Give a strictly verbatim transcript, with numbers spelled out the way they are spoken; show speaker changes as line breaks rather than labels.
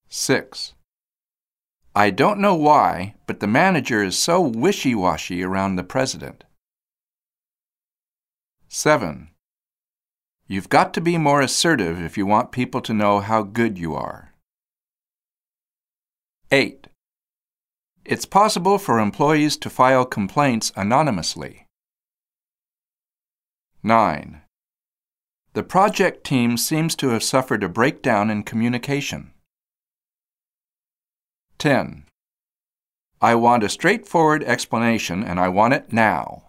six. I don't know why, but the manager is so wishy-washy around the president. seven. You've got to be more assertive if you want people to know how good you are. eight. It's possible for employees to file complaints anonymously. nine. The project team seems to have suffered a breakdown in communication. ten. I want a straightforward explanation and I want it now.